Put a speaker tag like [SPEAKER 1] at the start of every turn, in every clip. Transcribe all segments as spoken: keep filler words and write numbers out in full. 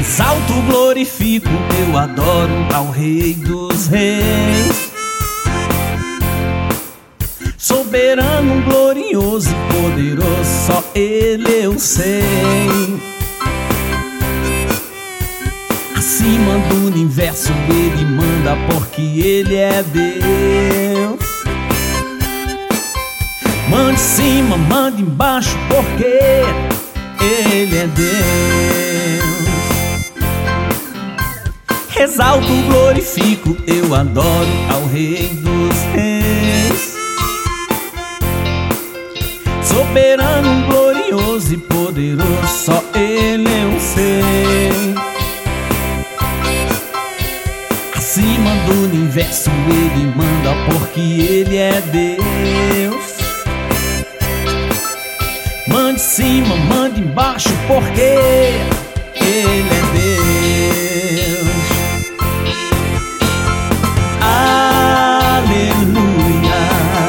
[SPEAKER 1] Exalto, glorifico, eu adoro ao Rei dos Reis. Soberano, glorioso e poderoso, só Ele eu sei. Acima do universo Ele manda, porque Ele é Deus. Manda em cima, manda embaixo, porque Ele é Deus. Exalto, glorifico, eu adoro ao Rei dos Reis. Soberano, glorioso e poderoso, só Ele eu sei. Acima do universo Ele manda, porque Ele é Deus. Manda em cima, manda embaixo, porque Ele é Deus. Aleluia,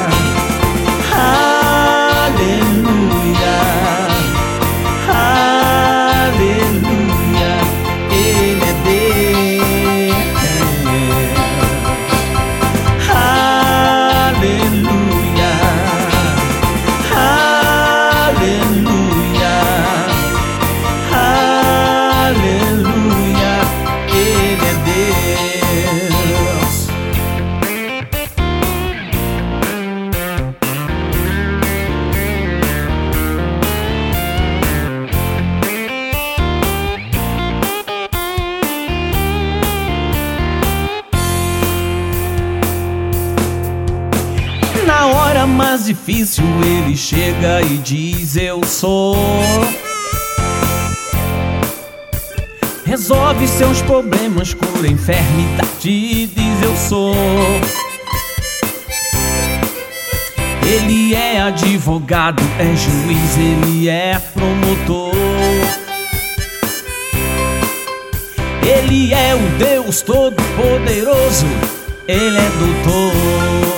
[SPEAKER 1] aleluia, aleluia. Ele é Deus. Aleluia, aleluia, aleluia. Ele é Deus. Na hora mais difícil Ele chega e diz: eu sou. Resolve seus problemas, cura a enfermidade e diz: eu sou. Ele é advogado, é juiz, Ele é promotor. Ele é o Deus Todo-Poderoso, Ele é doutor.